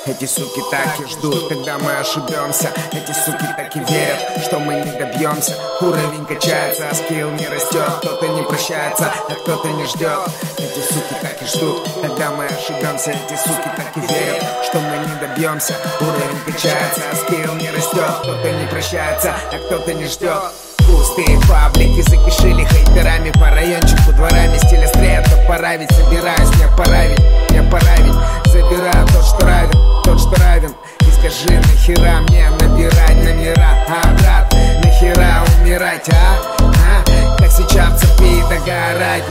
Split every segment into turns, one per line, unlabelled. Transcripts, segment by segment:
Эти суки так и ждут, когда мы ошибемся. Эти суки так и верят, что мы не добьемся. Уровень качается, а скилл не растет. Кто-то не прощается, а кто-то не ждет. Эти суки так и ждут, когда мы ошибемся. Эти суки так и верят, что мы не добьемся. Уровень качается, а скилл не растет. Кто-то не прощается, а кто-то не ждет. Пустые паблики закишили хейтерами по райончику, дворами, стиля стрит. Пора ведь, собираюсь, мне пора ведь забираю тот, что равен. И скажи, нахера мне набирать номера, брат, нахера умирать, как сейчас цепи догорать,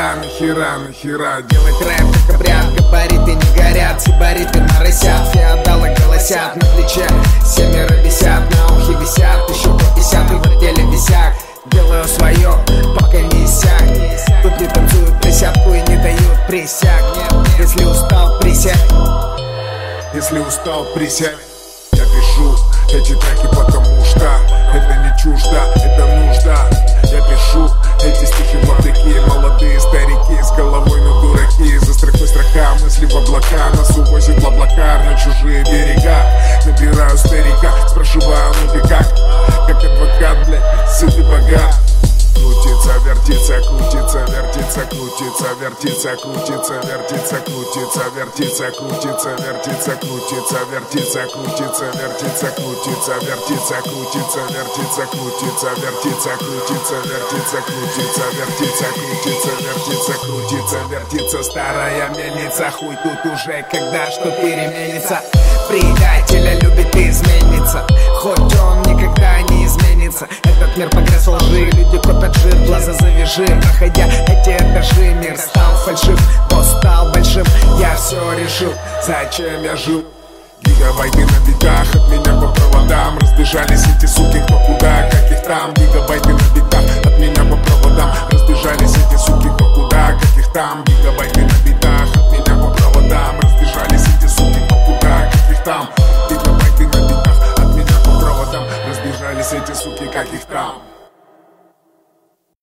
нахера делать рэп, как обряд, габариты не горят, сибариты моросят, феодалы голосят, на плече семеро висят, на ухе висят, еще по 50 и в отделе висят. Делаю свое, пока не иссяк. Тут не танцуют присядку и не дают присяг. Если устал, присядь.
Если устал, присядь. Я пишу эти треки, потому что это не чуждо, это нужда. Я пишу эти стихи в облаке. Молодые старики с головой на дураки. За строкой строка, мысли в облака. Нас увозит в облака на чужие берега. Набираю старика, спрашиваю, ну ты как? Как адвокат, блядь, сыт и богат. Крутится, вертится, крутится, вертится, крутится, вертится, крутится, вертится, крутится, вертится, крутится, вертится, крутится, вертится, крутится, вертится, крутится, вертится, крутится, вертится, крутится, вертится, крутится, вертится, крутится, вертится, крутится, вертится, крутится, вертится. Старая мельница, хуй тут уже, когда что переменится. Предателя любит измениться, хоть он никогда не изменится. Этот мир погряз во лжи, люди копят жир, глаза завяжи. Проходя эти этажи, мир стал фальшив, босс стал большим. Я все решил, зачем я жил. Гигабайты на битах, от меня по проводам. Разбежались эти суки кто куда, как их там. Гигабайты на битах, от меня по проводам. Разбежались эти суки кто куда, как их там. Гигабайты на битах, от меня по проводам. Разбежались эти суки кто куда, как их там. Гигабайты на битах, от меня по проводам. Разбежались эти суки, как их там.